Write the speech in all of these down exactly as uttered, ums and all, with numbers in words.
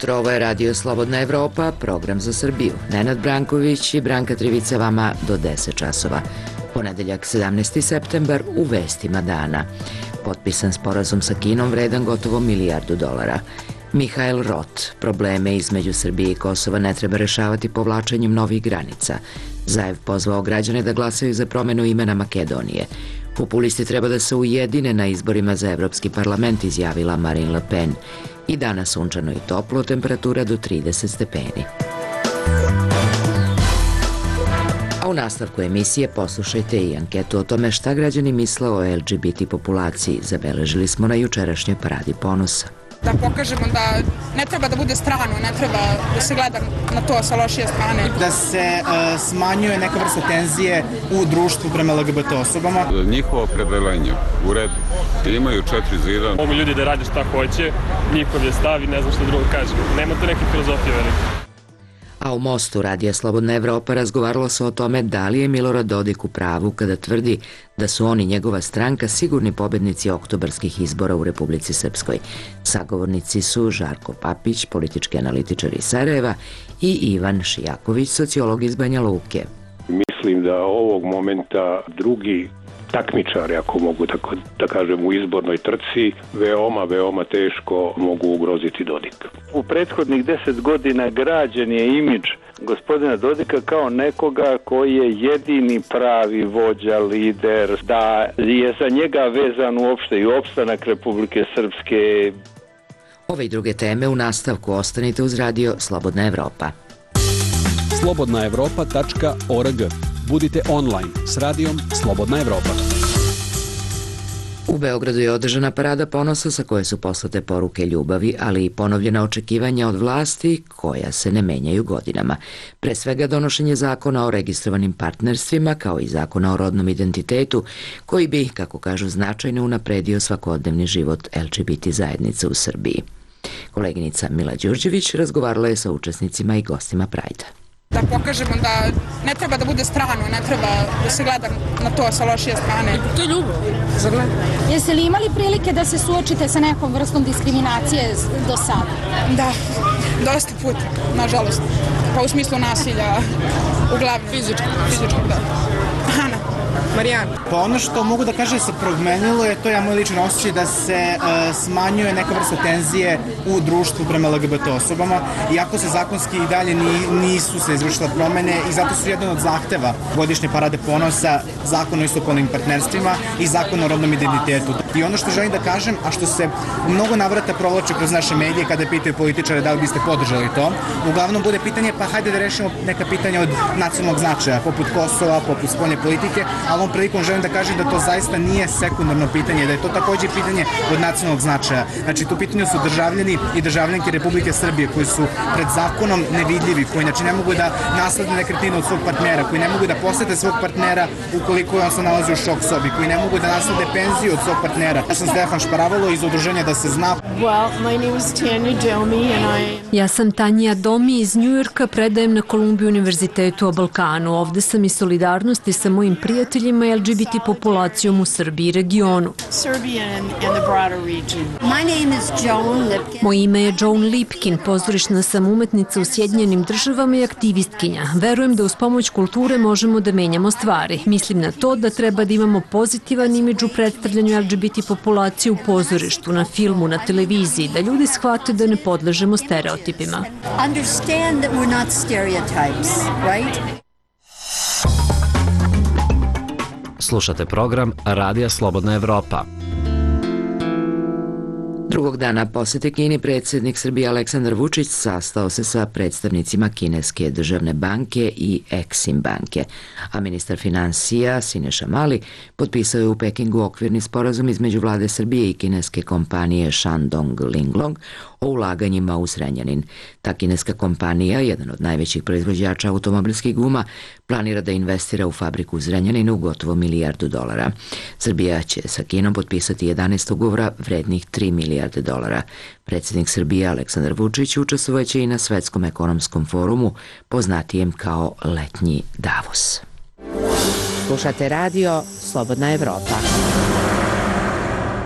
jutro, ovo je Radio Slobodna Evropa, program za Srbiju. Nenad Branković i Branka Trivica vama do deset časova. Ponedeljak sedamnaesti septembar u vestima dana. Potpisan sporazum sa Kinom vredan gotovo milijardu dolara. Mihael Rot, probleme između Srbije i Kosova ne treba rešavati povlačenjem novih granica. Zaev pozvao građane da glasaju za promenu imena Makedonije. Populisti treba da se ujedine na izborima za Evropski parlament, izjavila Marine Le Pen. I danas sunčano i toplo, temperatura do trideset stepeni. A u nastavku emisije poslušajte i anketu o tome šta građani misle o L G B T populaciji. Zabeležili smo na jučerašnjoj paradi ponosa. Da pokažemo da ne treba da bude strano, ne treba da se gleda na to sa lošije strane. Da se uh, smanjuje neka vrsta tenzije u društvu prema L G B T osobama. Njihovo opredelenje u redu. Imaju četiri zida. Mogu ljudi da rade šta hoće, njihov je stav i ne znam što drugo kažem. Nema tu neke filozofije velike. A u Mostu Radija Slobodna Evropa razgovaralo se o tome da li je Milorad Dodik u pravu kada tvrdi da su oni, njegova stranka, sigurni pobednici oktobarskih izbora u Republici Srpskoj. Sagovornici su Žarko Papić, politički analitičar iz Sarajeva, i Ivan Šijaković, sociolog iz Banja Luke. Mislim da ovog momenta drugi takmičari, ako mogu tako da kažem, u izbornoj trci, veoma, veoma teško mogu ugroziti Dodika. U prethodnih deset godina građen je imidž gospodina Dodika kao nekoga koji je jedini pravi vođa, lider, da je za njega vezan uopšte i opstanak Republike Srpske. Ove i druge teme u nastavku, ostanite uz Radio Slobodna Evropa. slobodna evropa tačka org. Budite online s radijom Slobodna Evropa. U Beogradu je održana parada ponosa sa koje su poslate poruke ljubavi, ali i ponovljena očekivanja od vlasti koja se ne menjaju godinama. Pre svega donošenje zakona o registrovanim partnerstvima kao i zakona o rodnom identitetu koji bi, kako kažu, značajno unapredio svakodnevni život L G B T zajednice u Srbiji. Koleginica Mila Đurđević razgovarala je sa učesnicima i gostima Prajda. Da pokažemo da ne treba da bude strano, ne treba da se gleda na to sa lošije strane. To je ljubav. Za gledanje. Jeste li imali prilike da se suočite sa nekom vrstom diskriminacije do sada? Da, dosta puta, nažalost. Pa u smislu nasilja, uglavnom. Fizičkog. Fizičkog, da. Ana. Marijana. Pa ono što mogu da kažem se promenilo je, to je moj ličan osjećaj, da se uh, smanjuje neka vrsta tenzije u društvu prema L G B T osobama, iako se zakonski i dalje ni, nisu se izvršile promene i zato su jedan od zahteva godišnje parade ponosa zakon o istopolnim partnerstvima i zakon o rodnom identitetu. I ono što želim da kažem, a što se u mnogo navrata provlače kroz naše medije kada pitaju političare da li biste podržali to, uglavnom bude pitanje pa hajde da rešimo neka pitanja od nacionalnog značaja, poput Kosova, poput spoljne politike, ali ovom prilikom želim da kažem da to zaista nije sekundarno pitanje, da je to takođe pitanje od nacionalnog značaja. Znači, tu pitanju su državljani i državljanke Republike Srbije koji su pred zakonom nevidljivi, koji znači ne mogu da naslede nekretninu od svog partnera, koji ne mogu da posete svog partnera ukoliko on se nalazi u šok sobi, koji ne mogu da naslede penziju od svog partnera. Ja sam Stefan Šparavalo iz udruženja Da se zna. Well, my name is Tanja Domi and I... Ja sam Tanja Domi iz Njujorka, predajem na Columbia univerzitetu o Balkanu. Ovde sam iz solidarnosti sa mojim prijateljima i L G B T populacijom u Srbiji i regionu. Moje ime je Joan Lipkin, pozorišna sam umetnica u Sjedinjenim državama i aktivistkinja. Verujem da uz pomoć kulture možemo da menjamo stvari. Mislim na to da treba da imamo pozitivan imidž u predstavljanju L G B T populacije u pozorištu, na filmu, na televiziji, da ljudi shvate da ne podležemo stereotipima. Understand that we're not stereotypes, right? Slušate program Radija Slobodna Evropa. Drugog dana posete Kini predsjednik Srbije Aleksandar Vučić sastao se sa predstavnicima Kineske državne banke i Exim banke, a ministar finansija Sineša Mali potpisao je u Pekingu okvirni sporazum između vlade Srbije i kineske kompanije Shandong Linglong o ulaganjima u Zrenjanin. Ta kineska kompanija, jedan od najvećih proizvođača automobilskih guma, planira da investira u fabriku u Zrenjaninu gotovo milijardu dolara. Srbija će sa Kinom potpisati jedanaest ugovora vrednih tri milijarde dolara. Predsjednik Srbije Aleksandar Vučić učestvovaće i na Svetskom ekonomskom forumu, poznatijem kao letnji Davos. Slušate radio Slobodna Evropa.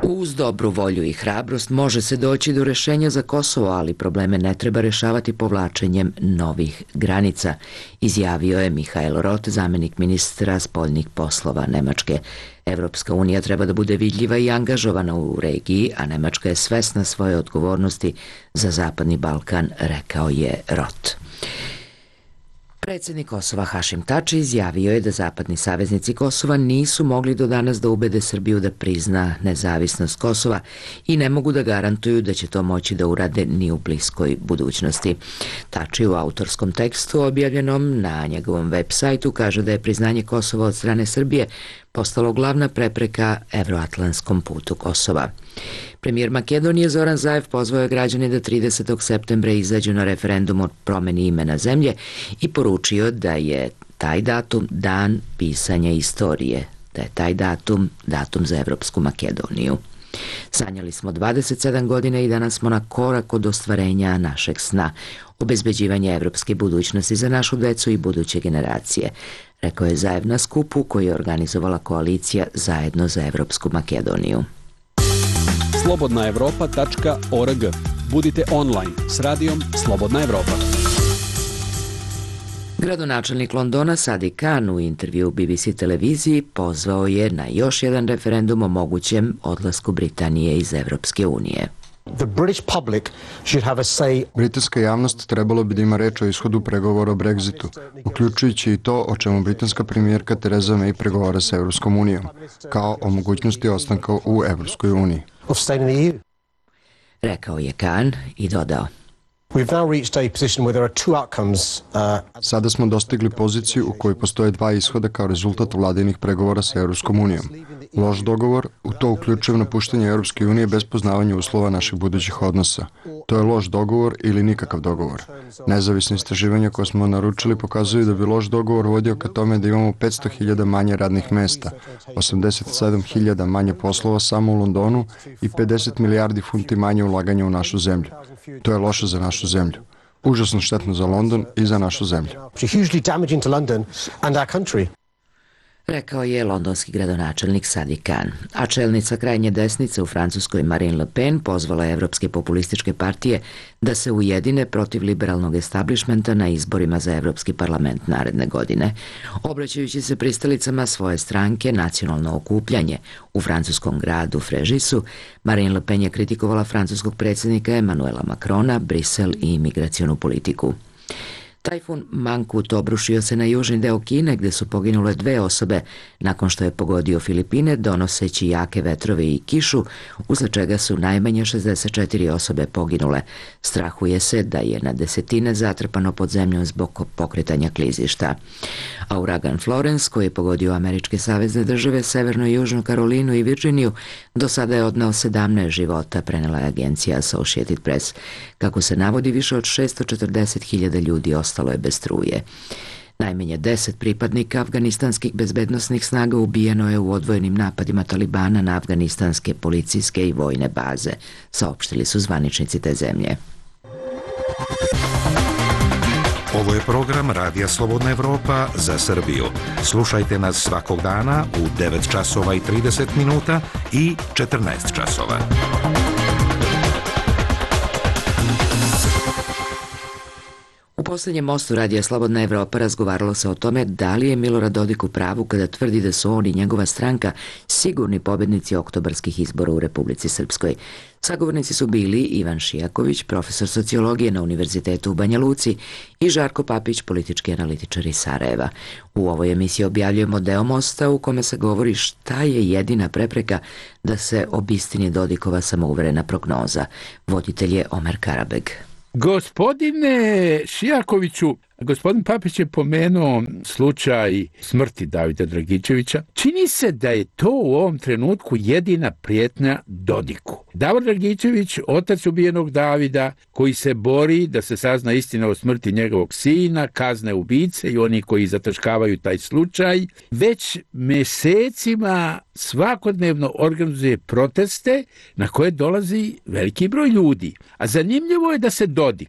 Uz dobru volju i hrabrost može se doći do rešenja za Kosovo, ali probleme ne treba rešavati povlačenjem novih granica, izjavio je Mihael Roth, zamenik ministra spoljnih poslova Nemačke. Evropska unija treba da bude vidljiva i angažovana u regiji, a Nemačka je svesna svoje odgovornosti za Zapadni Balkan, rekao je Roth. Predsjednik Kosova Hašim Tači izjavio je da zapadni saveznici Kosova nisu mogli do danas da ubede Srbiju da prizna nezavisnost Kosova i ne mogu da garantuju da će to moći da urade ni u bliskoj budućnosti. Tači u autorskom tekstu objavljenom na njegovom web sajtu kaže da je priznanje Kosova od strane Srbije postalo glavna prepreka evroatlantskom putu Kosova. Premijer Makedonije Zoran Zaev pozvao je građane da tridesetog septembra izađu na referendum o promeni imena zemlje i poručio da je taj datum dan pisanja istorije, da je taj datum datum za Evropsku Makedoniju. Sanjali smo dvadeset sedam godina i danas smo na korak od ostvarenja našeg sna, obezbeđivanja evropske budućnosti za našu decu i buduće generacije, rekao je Zaev na skupu koji je organizovala koalicija Zajedno za Evropsku Makedoniju. slobodna evropa tačka org. Budite online s radijom Slobodna Evropa. Gradonačelnik Londona Sadiq Khan u intervju B B C televiziji pozvao je na još jedan referendum o mogućem odlasku Britanije iz Evropske unije. The British public should have a say. Britanska javnost trebalo bi da ima reč o ishodu pregovora o Brexitu, uključujući i to o čemu britanska premijerka Theresa May pregovara sa Evropskom unijom, kao o mogućnosti ostanka u Evropskoj uniji. Rekao je Khan i dodao. Sada smo dostigli poziciju u kojoj postoje dva ishoda kao rezultat vladinih pregovora sa Evropskom unijom. Loš dogovor, u to uključujem napuštanje Evropske unije bez poznavanja uslova naših budućih odnosa. To je loš dogovor ili nikakav dogovor. Nezavisne istraživanja koje smo naručili pokazuju da bi loš dogovor vodio ka tome da imamo petsto hiljada manje radnih mesta, osamdeset sedam hiljada manje poslova samo u Londonu i pedeset milijardi funti manje ulaganja u našu zemlju. To je loše za našu zemlju. Užasno štetno za London i za našu zemlju. Rekao je londonski gradonačelnik Sadiq Khan. A čelnica krajnje desnice u Francuskoj Marine Le Pen pozvala evropske populističke partije da se ujedine protiv liberalnog establishmenta na izborima za Evropski parlament naredne godine. Obraćajući se pristalicama svoje stranke Nacionalno okupljanje u francuskom gradu Fréžisu, Marine Le Pen je kritikovala francuskog predsjednika Emmanuela Macrona, Brisel i imigracionu politiku. Tajfun Mangkhut obrušio se na južni deo Kine gde su poginule dve osobe nakon što je pogodio Filipine donoseći jake vetrove i kišu, usled čega su najmanje šezdeset četiri osobe poginule. Strahuje se da je na desetine zatrpano pod zemljom zbog pokretanja klizišta. A uragan Florence, koji je pogodio američke savezne države, Severnu i Južnu Karolinu i Virginiju, do sada je odneo sedamnaest života, prenela je agencija Associated Press. Kako se navodi, više od šesto četrdeset hiljada ljudi ostalo je bez struje. Najmanje deset pripadnika afganistanskih bezbednosnih snaga ubijeno je u odvojenim napadima Talibana na afganistanske policijske i vojne baze, saopštili su zvaničnici te zemlje. Ovo je program Radija Slobodna Evropa za Srbiju. Slušajte nas svakog dana u devet časova i trideset minuta i četrnaest časova. U posljednjem mostu Radija Slobodna Evropa razgovaralo se o tome da li je Milorad Dodik u pravu kada tvrdi da su on i njegova stranka sigurni pobednici oktobarskih izbora u Republici Srpskoj. Sagovornici su bili Ivan Šijaković, profesor sociologije na Univerzitetu u Banja Luci, i Žarko Papić, politički analitičar iz Sarajeva. U ovoj emisiji objavljujemo deo mosta u kome se govori šta je jedina prepreka da se obistini Dodikova samouverena prognoza. Voditelj je Omer Karabeg. Gospodine Šijakoviću, gospodin Papić je pomenuo slučaj smrti Davida Dragičevića. Čini se da je to u ovom trenutku jedina prijetnja Dodiku. Davor Dragičević, otac ubijenog Davida, koji se bori da se sazna istina o smrti njegovog sina, kazne ubice i oni koji zataškavaju taj slučaj, već mesecima svakodnevno organizuje proteste na koje dolazi veliki broj ljudi. A zanimljivo je da se Dodik,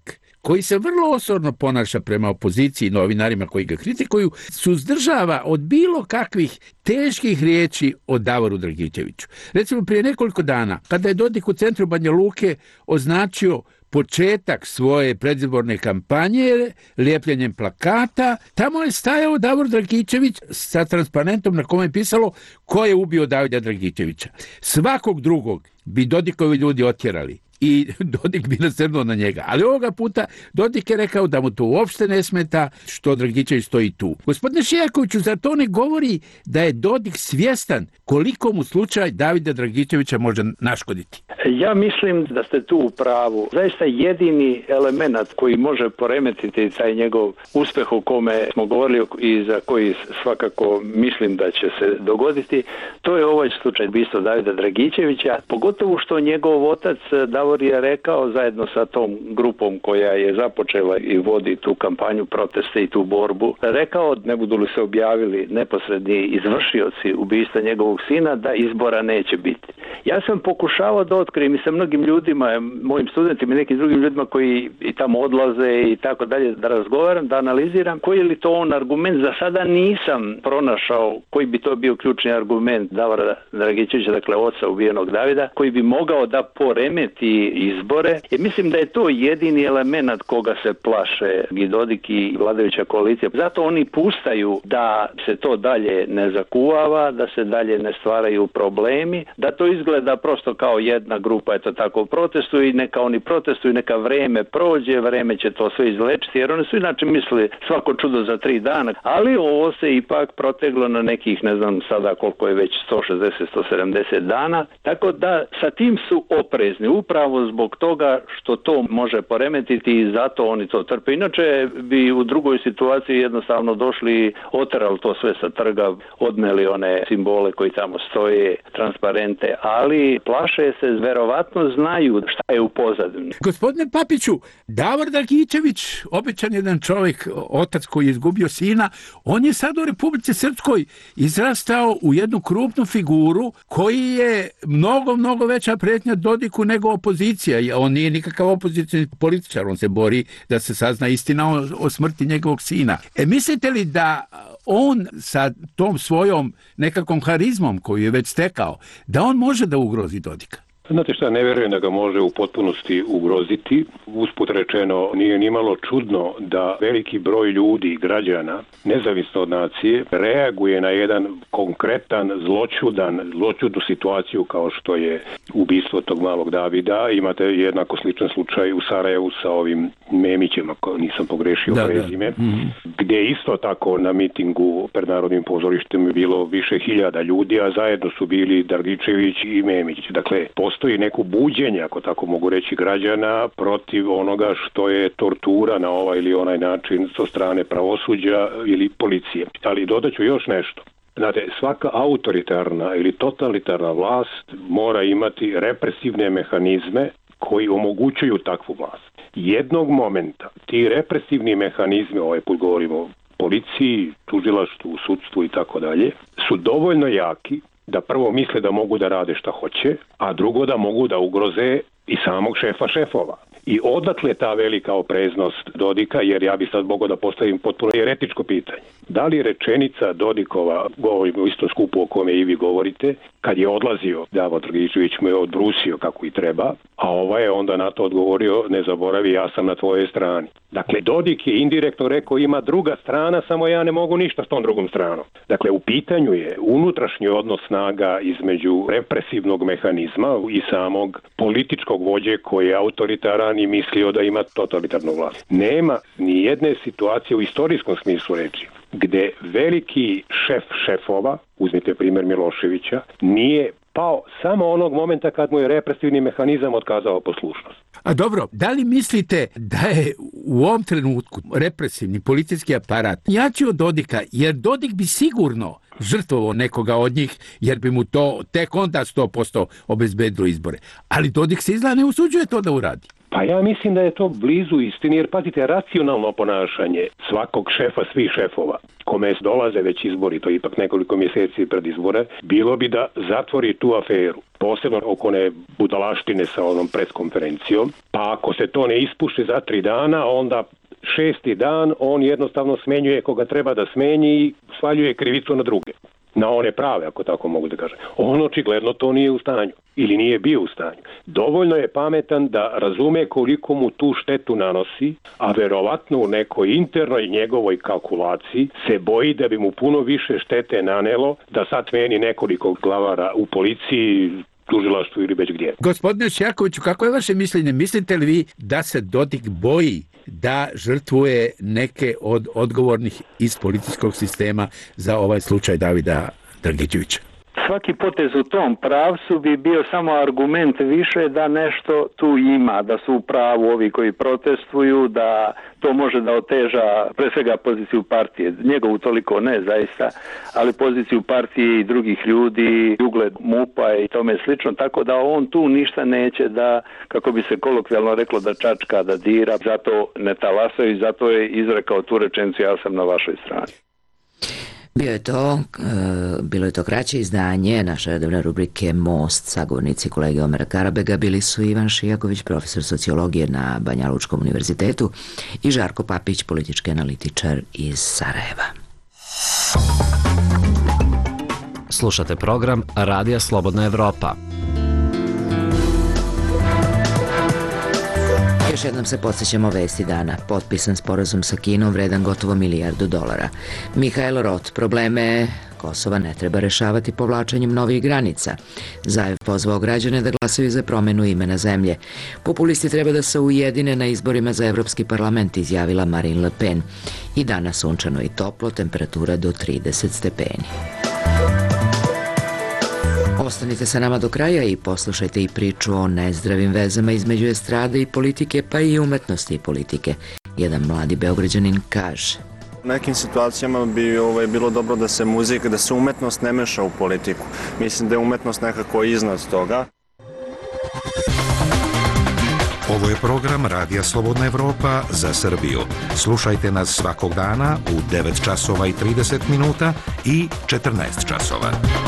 koji se vrlo osorno ponaša prema opoziciji i novinarima koji ga kritikuju, suzdržava od bilo kakvih teških riječi o Davoru Dragičeviću. Recimo prije nekoliko dana, kada je Dodik u centru Banja Luke označio početak svoje predizborne kampanje lijepljenjem plakata, tamo je stajao Davor Dragičević sa transparentom na kome je pisalo ko je ubio Davida Dragičevića. Svakog drugog bi Dodikovi ljudi otjerali i Dodik bi nasrnuo na njega. Ali ovoga puta Dodik je rekao da mu to uopšte ne smeta što Dragičević stoji tu. Gospodine Šijakoviću, zar to ne govori da je Dodik svjestan koliko mu slučaj Davida Dragičevića može naškoditi? Ja mislim da ste tu u pravu. Zaista jedini element koji može poremetiti taj njegov uspjeh o kome smo govorili i za koji svakako mislim da će se dogoditi, to je ovaj slučaj ubistva Davida Dragičevića, pogotovo što njegov otac Davor je rekao zajedno sa tom grupom koja je započela i vodi tu kampanju proteste i tu borbu, rekao ne budu li se objavili neposredni izvršioci ubistva njegovog sina da izbora neće biti. Ja sam pokušavao da otkrijem i sa mnogim ljudima, mojim studentima i nekim drugim ljudima koji i tamo odlaze i tako dalje, da razgovaram, da analiziram koji je li to on argument. Za sada nisam pronašao koji bi to bio ključni argument Davora Dragičevića, dakle oca ubijenog Davida, koji bi mogao da poremeti izbore. I mislim da je to jedini element koga se plaše i Dodik i vladajuća koalicija. Zato oni pustaju da se to dalje ne zakuvava, da se dalje ne stvaraju problemi, da to izgleda prosto kao jedna grupa, eto tako, protestuju i neka oni protestuju, neka vreme prođe, vreme će to sve izlečiti, jer oni su inače mislili svako čudo za tri dana, ali ovo se ipak proteglo na nekih, ne znam sada koliko je već, sto šezdeset do sto sedamdeset dana, tako da sa tim su oprezni, upravo zbog toga što to može poremetiti i zato oni to trpe. Inače bi u drugoj situaciji jednostavno došli, oterali to sve sa trga, odneli one simbole koji tamo stoje, transparente, ali plaše se, verovatno znaju šta je u pozadini. Gospodine Papiću, Davor Dragičević, običan jedan čovjek, otac koji je izgubio sina, on je sad u Republici Srpskoj izrastao u jednu krupnu figuru koji je mnogo, mnogo veća prijetnja Dodiku nego opozicija. On nije nikakav opozicijni političar, on se bori da se sazna istina o, o smrti njegovog sina. E, mislite li da on sa tom svojom nekakvom harizmom koju je već stekao, da on može da ugrozi Dodika? Znate šta, ne vjerujem da ga može u potpunosti ugroziti. Usput rečeno, nije nimalo čudno da veliki broj ljudi, građana, nezavisno od nacije, reaguje na jedan konkretan, zloćudan, zloćudnu situaciju kao što je ubistvo tog malog Davida. Imate jednako sličan slučaj u Sarajevu sa ovim Memićem, ako nisam pogrešio da, prezime, da. Mm-hmm. gdje isto tako na mitingu pred Narodnim pozorištem je bilo više hiljada ljudi, a zajedno su bili Dragičević i Memić. Dakle, postoji neko buđenje, ako tako mogu reći, građana protiv onoga što je tortura na ovaj ili onaj način sa strane pravosuđa ili policije. Ali dodat ću još nešto. Znate, svaka autoritarna ili totalitarna vlast mora imati represivne mehanizme koji omogućuju takvu vlast. Jednog momenta ti represivni mehanizmi, ovaj put govorimo o policiji, tužilaštvu, sudstvu i tako dalje, su dovoljno jaki da prvo misle da mogu da rade šta hoće, a drugo da mogu da ugroze i samog šefa šefova. I odatle ta velika opreznost Dodika, jer ja bi sad mogao da postavim potpuno eretičko pitanje. Da li rečenica Dodikova, govorimo o istom skupu o kome i vi govorite, kad je odlazio, Davor Dragičević mu je odbrusio kako i treba, a ovaj je onda na to odgovorio, ne zaboravi, ja sam na tvojoj strani. Dakle, Dodik je indirektno rekao, ima druga strana, samo ja ne mogu ništa s tom drugom stranom. Dakle, u pitanju je unutrašnji odnos snaga između represivnog mehanizma i samog političkog vođe koji je autoritaran i mislio da ima totalitarnu vlast. Nema ni jedne situacije u istorijskom smislu reči gde veliki šef šefova, uzmite primjer Miloševića, nije pao samo onog momenta kad mu je represivni mehanizam otkazao poslušnost. A dobro, da li mislite da je u ovom trenutku represivni policijski aparat jači od Dodika, jer Dodik bi sigurno žrtvovao nekoga od njih, jer bi mu to tek onda sto posto obezbedilo izbore. Ali Dodik se izgleda ne usuđuje to da uradi. Pa ja mislim da je to blizu istini, jer pazite, racionalno ponašanje svakog šefa, svih šefova, kome dolaze već izbori, to je ipak nekoliko mjeseci pred izbore, bilo bi da zatvori tu aferu, posebno oko one budalaštine sa onom preskonferencijom, pa ako se to ne ispuši za tri dana, onda šesti dan on jednostavno smenjuje koga treba da smenji i svaljuje krivicu na druge. Na one prave, ako tako mogu da kažem. On očigledno to nije u stanju ili nije bio u stanju. Dovoljno je pametan da razume koliko mu tu štetu nanosi, a verovatno u nekoj internoj njegovoj kalkulaciji se boji da bi mu puno više štete nanelo da sad meni nekoliko glavara u policiji, tužilaštvu ili već gdje. Gospodine Šjakoviću, kako je vaše mišljenje? Mislite li vi da se Dodik boji da žrtvuje neke od odgovornih iz policijskog sistema za ovaj slučaj Davida Dragičevića? Svaki potez u tom pravcu bi bio samo argument više da nešto tu ima, da su u pravu ovi koji protestuju, da to može da oteža pre svega poziciju partije, njegovu toliko ne zaista, ali poziciju partije i drugih ljudi, ugled MUP-a i tome slično, tako da on tu ništa neće da, kako bi se kolokvijalno reklo, da čačka, da dira, zato ne talasaju i zato je izrekao tu rečenicu, ja sam na vašoj strani. Bio je to, bilo je to kraće izdanje naše redovne rubrike Most. Sagovornici kolege Omera Karabega bili su Ivan Šijaković, profesor sociologije na Banja Lučkom univerzitetu, i Žarko Papić, politički analitičar iz Sarajeva. Slušate program Radija Slobodna Evropa. Još jednom se podsjećamo vesti dana. Potpisan sporazum sa Kinom vredan gotovo milijardu dolara. Mihajlo Rot, probleme Kosova ne treba rešavati povlačenjem novih granica. Zajev pozvao građane da glasaju za promenu imena zemlje. Populisti treba da se ujedine na izborima za Evropski parlament, izjavila Marine Le Pen. I danas sunčano i toplo, temperatura do trideset stepeni. Ostanite sa nama do kraja i poslušajte i priču o nezdravim vezama između estrade i politike, pa i umetnosti i politike. Jedan mladi Beograđanin kaže: U nekim situacijama bi ovaj, bilo dobro da se muzika, da se umetnost ne meša u politiku. Mislim da je umetnost nekako iznad toga. Ovo je program Radija Slobodna Evropa za Srbiju. Slušajte nas svakog dana u devet časova i trideset minuta i četrnaest časova.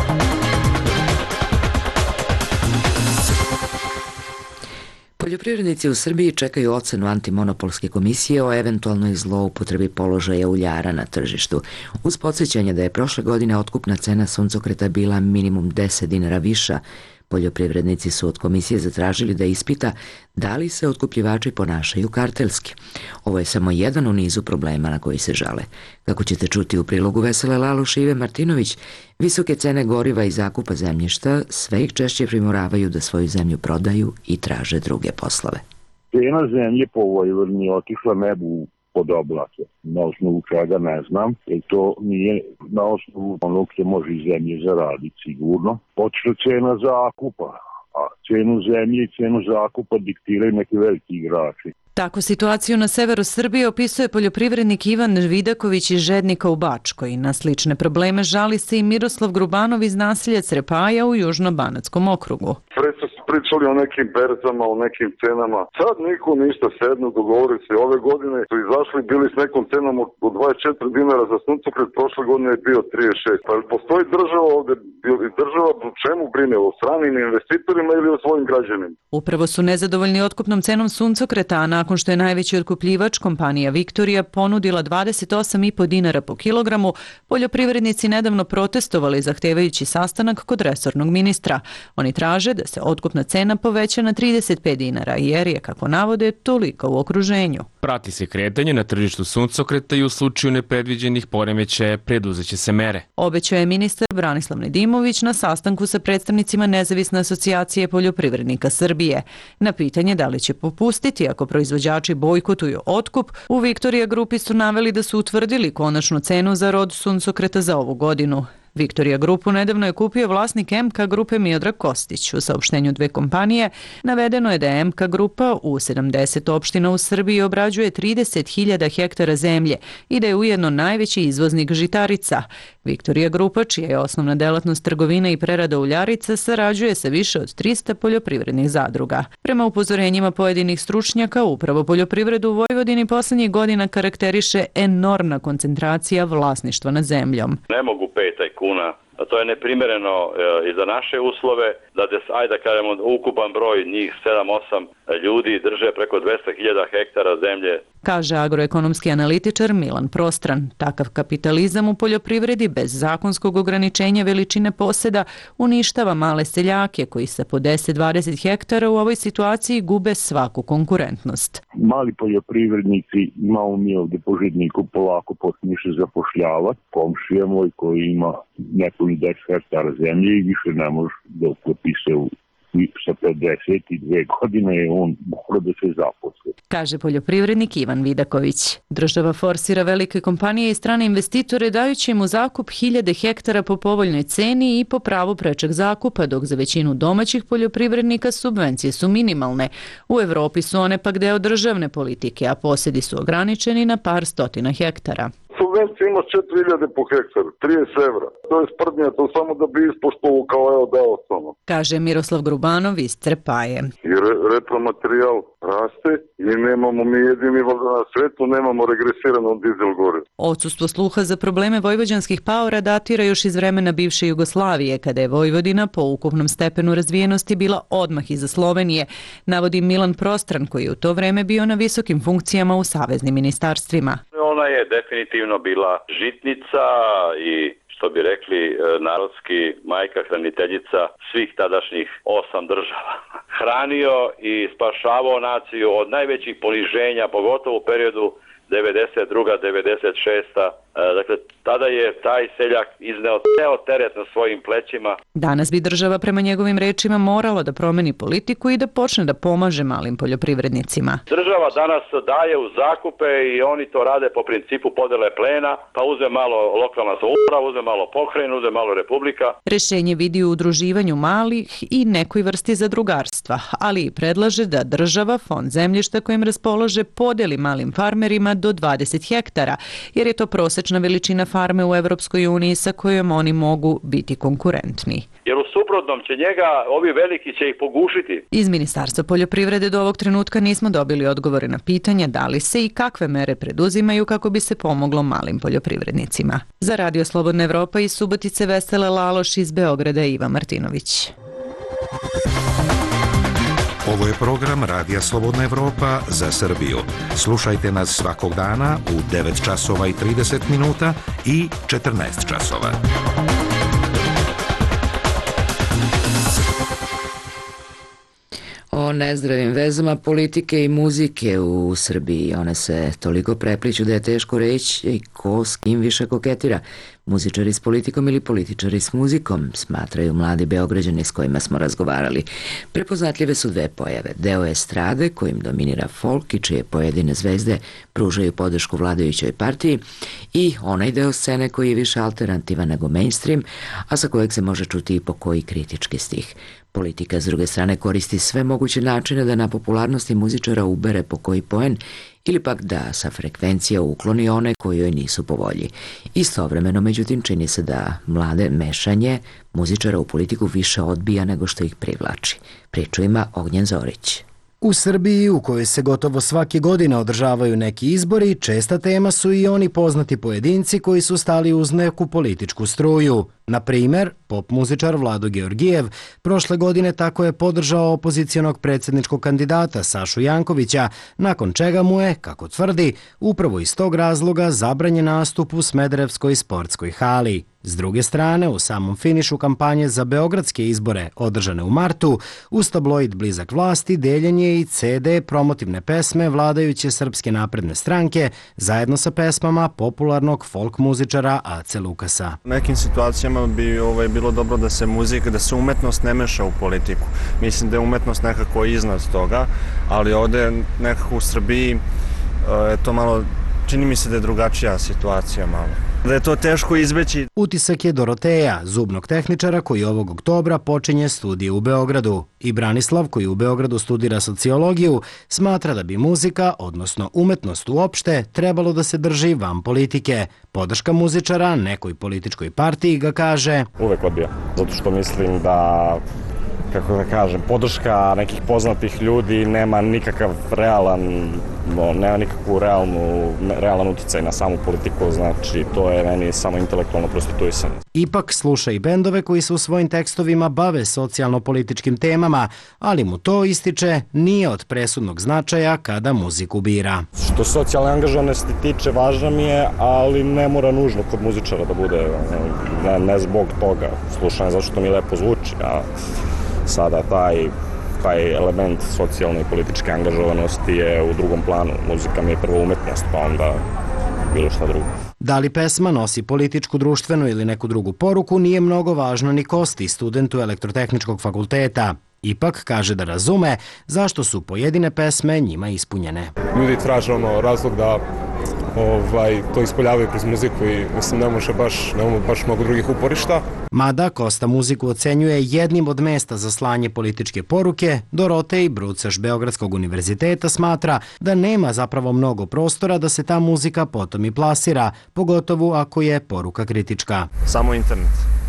Poljoprivrednici u Srbiji čekaju ocenu antimonopolske komisije o eventualnoj zloupotrebi položaja uljara na tržištu. Uz podsjećanje da je prošle godine otkupna cena suncokreta bila minimum deset dinara viša, poljoprivrednici su od komisije zatražili da ispita da li se otkupljivači ponašaju kartelski. Ovo je samo jedan u nizu problema na koji se žale. Kako ćete čuti u prilogu Vesele Laluš i Ive Martinović, visoke cene goriva i zakupa zemljišta sve ih češće primoravaju da svoju zemlju prodaju i traže druge poslove. Cena zemlje po Vojvodini otišla nebu pod oblake. Na osnovu čega ne znam, jer to nije na osnovu onog što može iz zemlje zaraditi sigurno. Počela cena zakupa, a cenu zemlje i cenu zakupa diktiraju neki veliki igrači. Tako situaciju na severu Srbije opisuje poljoprivrednik Ivan Vidaković iz Žednika u Bačkoj. Na slične probleme žali se i Miroslav Grubanov iz naselja Crepaja u Južno-Banatskom okrugu. Presto su pričali o nekim berzama, o nekim cenama. Sad niko ništa sednu, dogovori se. Ove godine su izašli, bili s nekom cenom od dvadeset četiri dinara za suncokret, prošle godine je bio trideset šest. Pa postoji država ovde, država čemu brine, o stranim investitorima ili o svojim građanima? Upravo su nezadovoljni otkupnom cenom suncokreta, a nakon što je najveći otkupljivač, kompanija Viktorija, ponudila dvadeset osam i po dinara po kilogramu, poljoprivrednici nedavno protestovali zahtevajući sastanak kod resornog ministra. Oni traže da se otkupna cena poveća na trideset pet dinara, jer je, kako navode, toliko u okruženju. Prati se kretanje na tržištu suncokreta i u slučaju nepredviđenih poremećaja preduzeće se mere. Obećao je ministar Branislav Nedimović na sastanku sa predstavnicima Nezavisne asocijacije poljoprivrednika Srbije. Na pitanje da li će popustiti ako proizvođači bojkotuju otkup, u Viktorija grupi su naveli da su utvrdili konačnu cenu za rod suncokreta za ovu godinu. Viktorija Grupu nedavno je kupio vlasnik M K grupe Miodrag Kostić. U saopštenju dve kompanije navedeno je da M K grupa u sedamdeset opština u Srbiji obrađuje trideset hiljada hektara zemlje i da je ujedno najveći izvoznik žitarica. Viktorija Grupa, čija je osnovna delatnost trgovina i prerada uljarica, sarađuje sa više od trista poljoprivrednih zadruga. Prema upozorenjima pojedinih stručnjaka, upravo poljoprivredu u Vojvodini poslednjih godina karakteriše enormna koncentracija vlasništva nad zemljom. Ne mogu pet tajkuna, a to je neprimereno e, i za naše uslove, da des, ajde da kažemo ukupan broj njih sedam osam ljudi drže preko dvesta hiljada hektara zemlje. Kaže agroekonomski analitičar Milan Prostran. Takav kapitalizam u poljoprivredi bez zakonskog ograničenja veličine poseda uništava male seljake koji sa po deset do dvadeset hektara u ovoj situaciji gube svaku konkurentnost. Mali poljoprivrednici, imamo mi ovde po Žitniku, polako počniše zapošljavati. Komšija moj koji ima nekoliko deset hektara zemlje i više ne može da uklopi se u sa pedeset dve godine je on mora da se zaposli. Kaže poljoprivrednik Ivan Vidaković. Država forsira velike kompanije i strane investitore dajući im u zakup hiljade hektara po povoljnoj ceni i po pravu prečeg zakupa, dok za većinu domaćih poljoprivrednika subvencije su minimalne. U Evropi su one pak deo državne politike, a posedi su ograničeni na par stotina hektara. Subvencija ima četiri hiljade po hektar, trideset evra. To je sprdnja, to samo da bi ispoštovo kao evo dao samo. Kaže Miroslav Grubanov iz Trepaje. I re, retromaterijal raste i nemamo mi jedini na svetu, nemamo regresirano dizel gore. Odsustvo sluha za probleme vojvođanskih paora datira još iz vremena bivše Jugoslavije, kada je Vojvodina po ukupnom stepenu razvijenosti bila odmah iza Slovenije, navodi Milan Prostran koji je u to vreme bio na visokim funkcijama u saveznim ministarstvima. Ona je definitivno bila žitnica i, što bi rekli narodski, majka hraniteljica svih tadašnjih osam država. Hranio i spašavao naciju od najvećih poniženja, pogotovo u periodu devedeset druga do devedeset šesta Dakle, tada je taj seljak izneo ceo teret na svojim plećima. Danas bi država prema njegovim rečima morala da promeni politiku i da počne da pomaže malim poljoprivrednicima. Država danas daje u zakupe i oni to rade po principu podele plena, pa uze malo lokalna samouprava, uze malo pokrajina, uze malo republika. Rešenje vidi u udruživanju malih i nekoj vrsti zadrugarstva, ali i predlaže da država fond zemljišta kojim raspolaže podeli malim farmerima do dvadeset hektara, jer je to prosečna veličina farme u Evropskoj uniji sa kojom oni mogu biti konkurentni. Jer u suprotnom će njega, ovi veliki će ih pogušiti. Iz Ministarstva poljoprivrede do ovog trenutka nismo dobili odgovore na pitanje da li se i kakve mere preduzimaju kako bi se pomoglo malim poljoprivrednicima. Za Radio Slobodna Evropa iz Subotice Vesele Laloš, iz Beograda Iva Martinović. Ovo je program Radija Slobodna Evropa za Srbiju. Slušajte nas svakog dana u devet časova i trideset minuta i četrnaest časova. O nezdravim vezama politike i muzike u Srbiji. One se toliko prepliću da je teško reći ko s kim više koketira. Muzičari s politikom ili političari s muzikom, smatraju mladi Beograđani s kojima smo razgovarali. Prepoznatljive su dve pojave. Deo estrade kojim dominira folk i čije pojedine zvezde pružaju podršku vladajućoj partiji i onaj deo scene koji je više alternativan nego mainstream, a sa kojeg se može čuti i po koji kritički stih. Politika s druge strane koristi sve moguće načine da na popularnosti muzičara ubere po koji poen ili pak da sa frekvencija ukloni one koji joj nisu po volji. Istovremeno, međutim, čini se da mlade mešanje muzičara u politiku više odbija nego što ih privlači. Priču ima Ognjen Zorić. U Srbiji, u kojoj se gotovo svake godine održavaju neki izbori, česta tema su i oni poznati pojedinci koji su stali uz neku političku struju. Na primer, pop muzičar Vlado Georgijev prošle godine tako je podržao opozicionog predsjedničkog kandidata Sašu Jankovića, nakon čega mu je, kako tvrdi, upravo iz tog razloga zabranjen nastup u Smederevskoj sportskoj hali. S druge strane, u samom finišu kampanje za beogradske izbore, održane u martu, uz tabloid Blizak vlasti deljen je i ce de promotivne pesme vladajuće Srpske napredne stranke zajedno sa pesmama popularnog folk muzičara Ace Lukasa. U nekim situacijama bi ovaj, bilo dobro da se muzika, da se umetnost ne meša u politiku. Mislim da je umetnost nekako iznad toga, ali ovde nekako u Srbiji je to malo, čini mi se da je drugačija situacija malo. Da je to teško izbeći. Utisak je Doroteja, zubnog tehničara koji ovog oktobra počinje studije u Beogradu. I Branislav, koji u Beogradu studira sociologiju, smatra da bi muzika, odnosno umetnost uopšte, trebalo da se drži van politike. Podrška muzičara nekoj političkoj partiji ga kaže: Uvek odbija, zato što mislim da, kako da kažem, podrška nekih poznatih ljudi nema nikakav realan, no, nema nikakvu realnu, realan uticaj na samu politiku, znači to je meni samo intelektualno prostituisanje. Ipak sluša i bendove koji se u svojim tekstovima bave socijalno-političkim temama, ali mu to, ističe, nije od presudnog značaja kada muziku bira. Što socijalne angažovanosti tiče, važna mi je, ali ne mora nužno kod muzičara da bude, ne, ne zbog toga. Slušanje zato što mi lepo zvuči, a sada taj, taj element socijalne i političke angažovanosti je u drugom planu. Muzika mi je prvo umetnost, pa onda bilo šta drugo. Da li pesma nosi političku, društvenu ili neku drugu poruku nije mnogo važno ni Kosti, studentu Elektrotehničkog fakulteta. Ipak kaže da razume zašto su pojedine pesme njima ispunjene. Ljudi traže ono razlog da ovaj, to ispoljavaju kroz muziku i mislim ne može baš, nemamo baš mnogo drugih uporišta. Mada Kosta muziku ocenjuje jednim od mesta za slanje političke poruke, Dorotej Brucaš Beogradskog univerziteta smatra da nema zapravo mnogo prostora da se ta muzika potom i plasira, pogotovo ako je poruka kritička. Samo internet.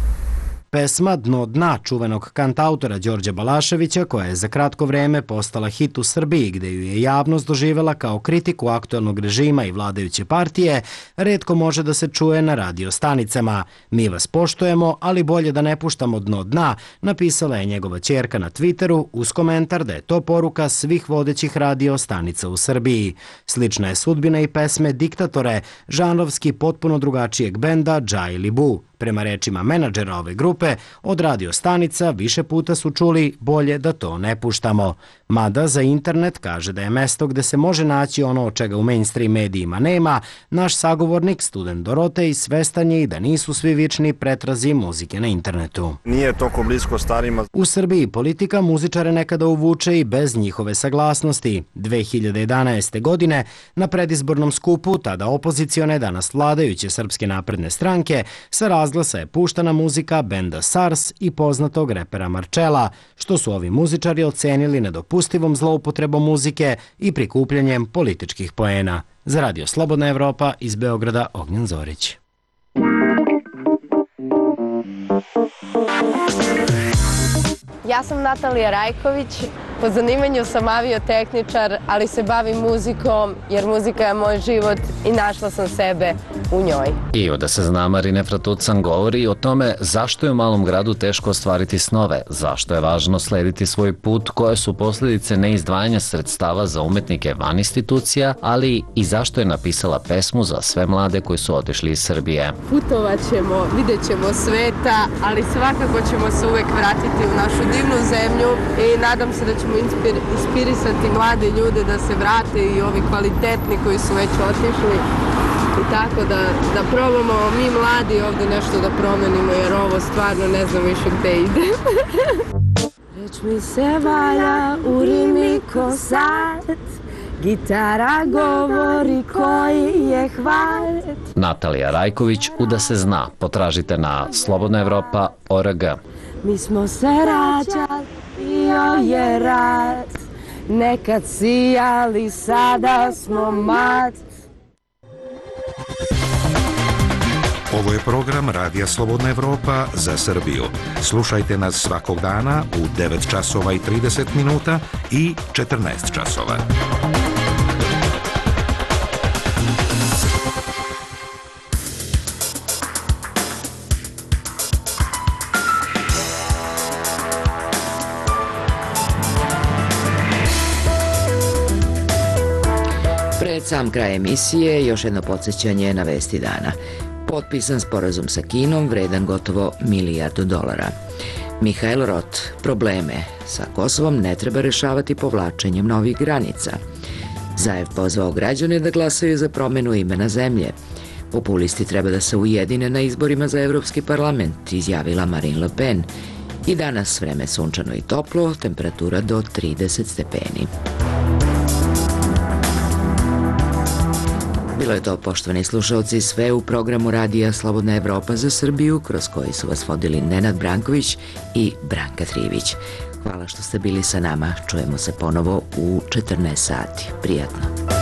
Pesma Dno dna čuvenog kantautora Đorđa Balaševića, koja je za kratko vreme postala hit u Srbiji, gde ju je javnost doživela kao kritiku aktuelnog režima i vladajuće partije, retko može da se čuje na radio stanicama. Mi vas poštujemo, ali bolje da ne puštamo Dno dna, napisala je njegova ćerka na Twitteru uz komentar da je to poruka svih vodećih radio stanica u Srbiji. Slična je sudbina i pesme Diktatore, žanrovski potpuno drugačijeg benda Džaj Libu. Prema rečima menadžera ove grupe, od radio stanica više puta su čuli bolje da to ne puštamo. Mada za internet kaže da je mesto gde se može naći ono od čega u mainstream medijima nema, naš sagovornik, student Dorotej, svestan je i da nisu svi vični pretrazi muzike na internetu. Nije toliko blisko starima. U Srbiji politika muzičare nekada uvuče i bez njihove saglasnosti. dve hiljade jedanaeste. godine na predizbornom skupu, tada opozicione, danas vladajuće Srpske napredne stranke, sa razglasa je puštana muzika benda SARS i poznatog repera Marčela, što su ovi muzičari ocenili nedopustivom zloupotrebom muzike i prikupljanjem političkih poena. Za Radio Slobodna Evropa iz Beograda, Ognjen Zorić. Ja sam Natalija Rajković, po zanimanju sam aviotehničar, ali se bavim muzikom jer muzika je moj život i našla sam sebe u njoj. I da se zna, Marine Fratucan govori o tome zašto je u malom gradu teško ostvariti snove, zašto je važno slediti svoj put, koje su posljedice neizdvajanja sredstava za umetnike van institucija, ali i zašto je napisala pesmu za sve mlade koji su otišli iz Srbije. Putovat ćemo, vidjet ćemo sveta, ali svakako ćemo se uvek vratiti u našu divnu zemlju i nadam se da ćemo inspir, inspirisati mlade ljude da se vrate i ovi kvalitetni koji su već otišli i tako da, da probamo mi mladi ovde nešto da promenimo jer ovo stvarno ne znam više gde ide. Reč mi se valja u rimi ko sad, gitara govori koji je hvalet. Natalija Rajković, u Da se zna, potražite na slobodna evropa tačka org. Mi smo se rađali, bio je rat, nekad sijali, sada smo mat. Ovo je program Radija Slobodna Evropa za Srbiju. Slušajte nas svakog dana u devet časova i trideset minuta i četrnaest časova. Pred sam kraj emisije još jedno podsjećanje na vesti dana. Potpisan sporazum sa Kinom vredan gotovo milijardu dolara. Mihael Rot, probleme sa Kosovom ne treba rešavati povlačenjem novih granica. Zaev pozvao građane da glasaju za promenu imena zemlje. Populisti treba da se ujedine na izborima za Evropski parlament, izjavila Marine Le Pen. I danas vreme sunčano i toplo, temperatura do trideset stepeni. Bilo je to, poštovani slušalci, sve u programu radija Slobodna Evropa za Srbiju, kroz koji su vas vodili Nenad Branković i Branka Trivić. Hvala što ste bili sa nama. Čujemo se ponovo u četrnaest sati. Prijatno.